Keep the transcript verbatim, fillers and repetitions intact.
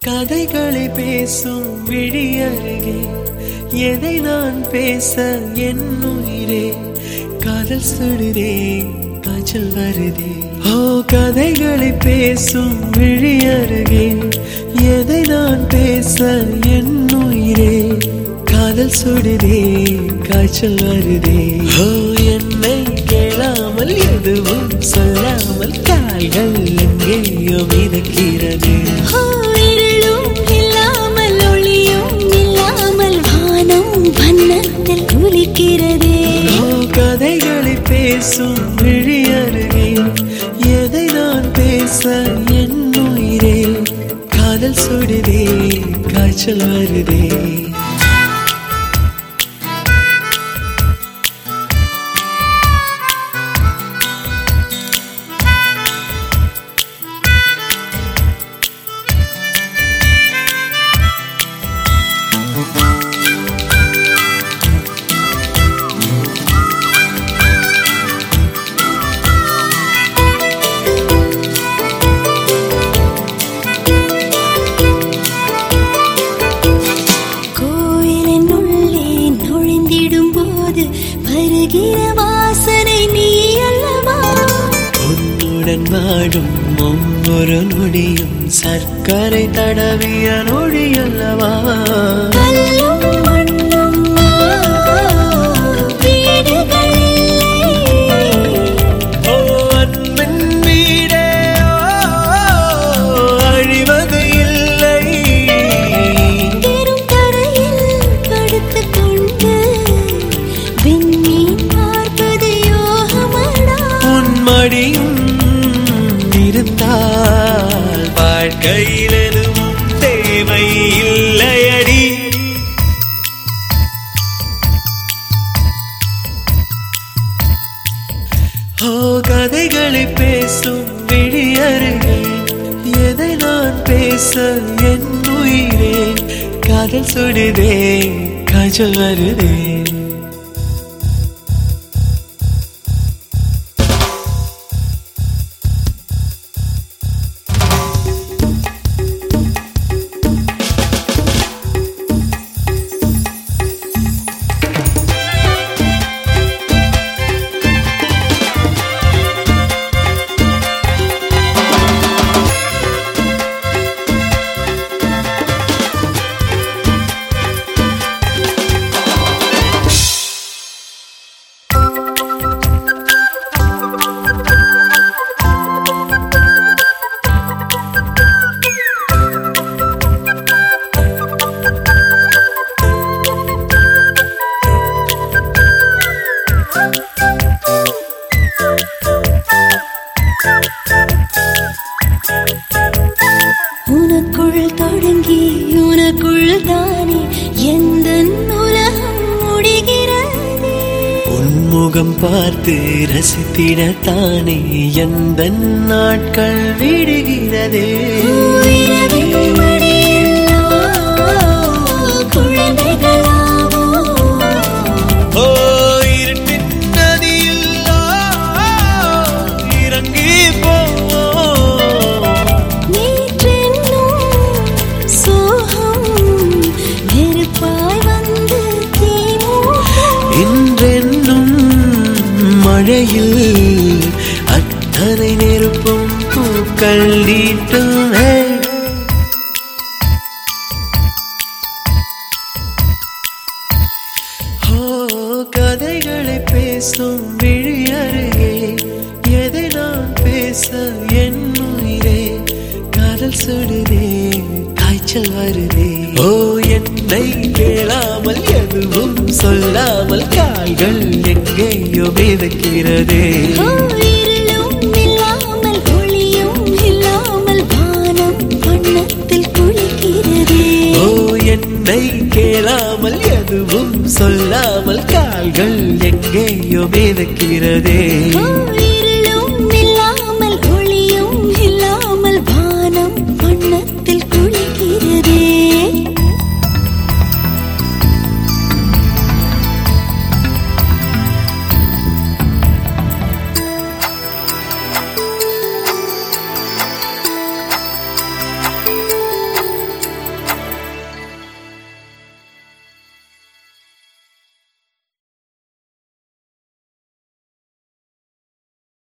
கதைகளை பேசும் விழி அருகே எதை நான் பேச என் உயிரே காதல் சுடுதே காய்ச்சல் வருதே. ஓ கதைகளை பேசும் விழி அருகே எதை நான் பேச என் உயிரே காதல் சுடுதே காய்ச்சல் வருதே. ஓ என்னை கேளாமல் எதுவும் சொல்லாமல் கால்கள் எங்கேயோ மிதக்கிறது. இல்லாமல் ஒளியும் இல்லாமல் வானம் வண்ணத்தில் குளிக்கிறதே. கதைகளை பேசும் விழி அருகே எதை நான் பேச என் உயிரே காதல் சுடுதே காய்ச்சல் வருதே. வாசனை நீ அல்லவா உன்னுடன் வாடும் ஒவ்வொரு நொடியும் சர்க்கரை தடவிய நொடி அல்லவா. அன்பின் வீடே அழிவது இல்லை. பெரும் கரையில் படுத்துக் கொண்டு மடியும் இருந்தால் வாழ்க்கையில் எதுவும் தேவை இல்லையடி. ஓ கதைகளை பேசும் விழி அருகே எதை நான் பேச என் உயிரே காதல் சுடுதே காய்ச்சல் வருதே. உனக்குள் தொடங்கி உனக்குள் தானே எந்த உலகம் முடிகிறது. உன்முகம் பார்த்து ரசித்திடத்தானே எந்த நாட்கள் விடுகிறதே. இன்றென்னும் மழையில் அத்தனை நெருப்பும் பூக்கள் நீட்டும். ஓ கதைகளை பேசும் விழி அருகே எதை நான் பேச என் உயிரே காதல் சுடுதே காய்ச்சல் வருதே. ஓ என்னை கேளாமல் எதுவும் சொல்லாமல் கால்கள் எங்கேயோ மிதக்கிறதே. இல்லாமல் ஒளியும் இல்லாமல் வானம் வண்ணத்தில் குளிக்கிறதே. ஓ என்னை கேளாமல் எதுவும் சொல்லாமல் கால்கள் எங்கேயோ மிதக்கிறதே.